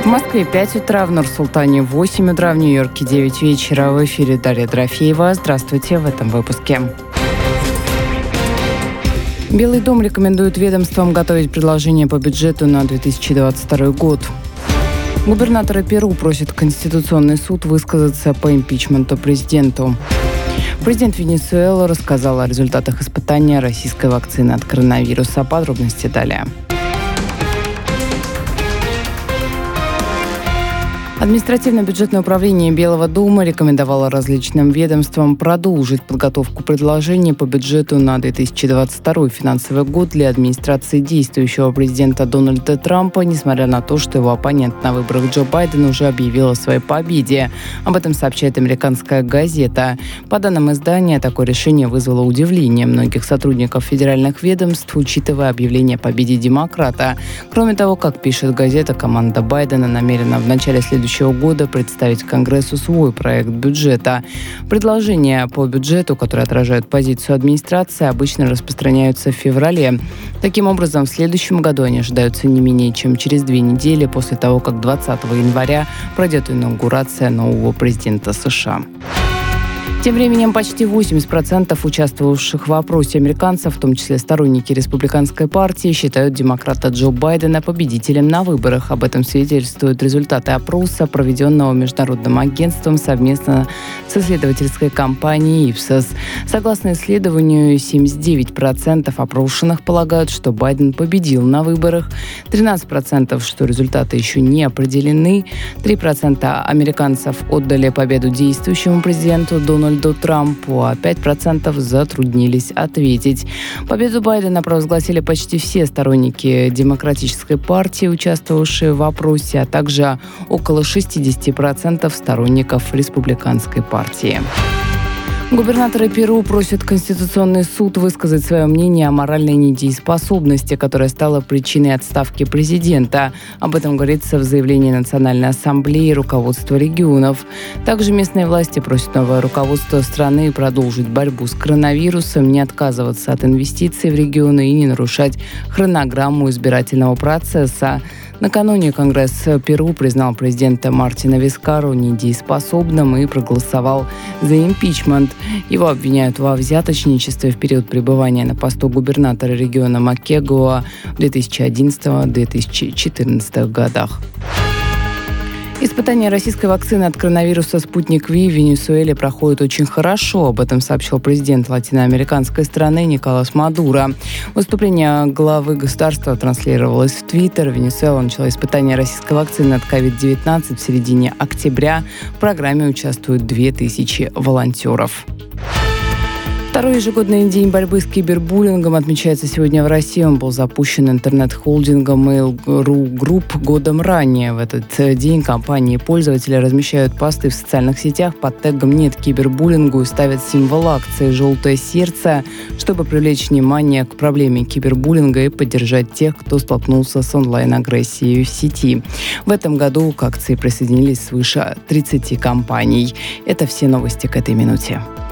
Москве 5 утра, в Нур-Султане 8 утра, в Нью-Йорке 9 вечера. В эфире Дарья Дорофеева. Здравствуйте в этом выпуске. Белый дом рекомендует ведомствам готовить предложение по бюджету на 2022 год. Губернаторы Перу просят Конституционный суд высказаться по импичменту президенту. Президент Венесуэлы рассказал о результатах испытания российской вакцины от коронавируса. Подробности далее. Административно-бюджетное управление Белого дома рекомендовало различным ведомствам продолжить подготовку предложений по бюджету на 2022 финансовый год для администрации действующего президента Дональда Трампа, несмотря на то, что его оппонент на выборах Джо Байден уже объявил о своей победе. Об этом сообщает американская газета. По данным издания, такое решение вызвало удивление многих сотрудников федеральных ведомств, учитывая объявление о победе демократа. Кроме того, как пишет газета, команда Байдена намерена в начале следующего года представить Конгрессу свой проект бюджета. Предложения по бюджету, которые отражают позицию администрации, обычно распространяются в феврале. Таким образом, в следующем году они ожидаются не менее чем через 2 недели после того, как 20 января пройдет инаугурация нового президента США. Тем временем почти 80% участвовавших в опросе американцев, в том числе сторонники республиканской партии, считают демократа Джо Байдена победителем на выборах. Об этом свидетельствуют результаты опроса, проведенного международным агентством совместно с исследовательской компанией Ipsos. Согласно исследованию, 79% опрошенных полагают, что Байден победил на выборах, 13%, что результаты еще не определены, 3% американцев отдали победу действующему президенту Дональду Трампу, а 5% затруднились ответить. Победу Байдена провозгласили почти все сторонники Демократической партии, участвовавшие в опросе, а также около 60% сторонников Республиканской партии. Губернаторы Перу просят Конституционный суд высказать свое мнение о моральной недееспособности, которая стала причиной отставки президента. Об этом говорится в заявлении Национальной ассамблеи и руководства регионов. Также местные власти просят новое руководство страны продолжить борьбу с коронавирусом, не отказываться от инвестиций в регионы и не нарушать хронограмму избирательного процесса. Накануне Конгресс Перу признал президента Мартина Вискару недееспособным и проголосовал за импичмент. Его обвиняют во взяточничестве в период пребывания на посту губернатора региона Макегуа в 2011-2014 годах. Испытание российской вакцины от коронавируса «Спутник Ви» в Венесуэле проходит очень хорошо. Об этом сообщил президент латиноамериканской страны Николас Мадуро. Выступление главы государства транслировалось в Твиттер. Венесуэла начала испытание российской вакцины от COVID-19 в середине октября. В программе участвуют 2000 волонтеров. Второй ежегодный день борьбы с кибербуллингом отмечается сегодня в России. Он был запущен интернет-холдингом Mail.ru Group годом ранее. В этот день компании и пользователи размещают посты в социальных сетях под тегом «Нет кибербуллингу» и ставят символ акции «Желтое сердце», чтобы привлечь внимание к проблеме кибербуллинга и поддержать тех, кто столкнулся с онлайн-агрессией в сети. В этом году к акции присоединились свыше 30 компаний. Это все новости к этой минуте.